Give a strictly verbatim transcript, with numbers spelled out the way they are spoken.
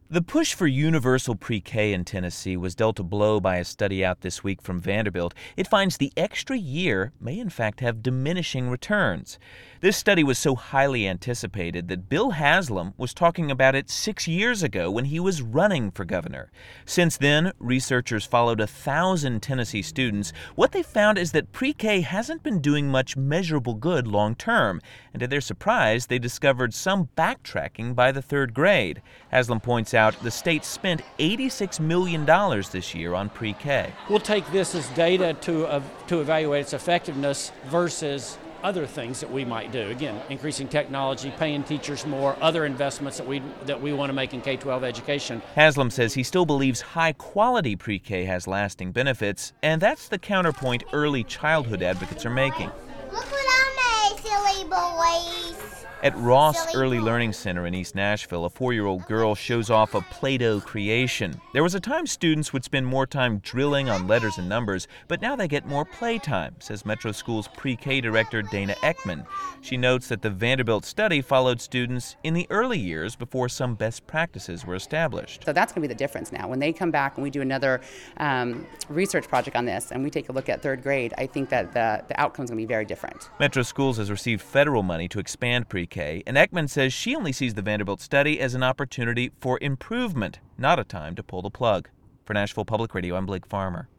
The push for universal pre-K in Tennessee was dealt a blow by a study out this week from Vanderbilt. It finds the extra year may in fact have diminishing returns. This study was so highly anticipated that Bill Haslam was talking about it six years ago when he was running for governor. Since then, researchers followed a thousand Tennessee students. What they found is that pre-K hasn't been doing much measurable good long term, and to their surprise, they discovered some backtracking by the third grade. Haslam points out the state spent eighty-six million dollars this year on pre-K. We'll take this as data to uh, to evaluate its effectiveness versus other things that we might do. Again, increasing technology, paying teachers more, other investments that we that we want to make in K twelve education. Haslam says he still believes high-quality pre-K has lasting benefits, and that's the counterpoint early childhood advocates are making. Look what I made, silly boys. At Ross Early Learning Center in East Nashville, a four-year-old girl shows off a Play-Doh creation. There was a time students would spend more time drilling on letters and numbers, but now they get more playtime, says Metro School's pre-K director Dana Ekman. She notes that the Vanderbilt study followed students in the early years before some best practices were established. So that's going to be the difference now. When they come back and we do another um, research project on this and we take a look at third grade, I think that the, the outcome is going to be very different. Metro Schools has received federal money to expand pre-K. And Ekman says she only sees the Vanderbilt study as an opportunity for improvement, not a time to pull the plug. For Nashville Public Radio, I'm Blake Farmer.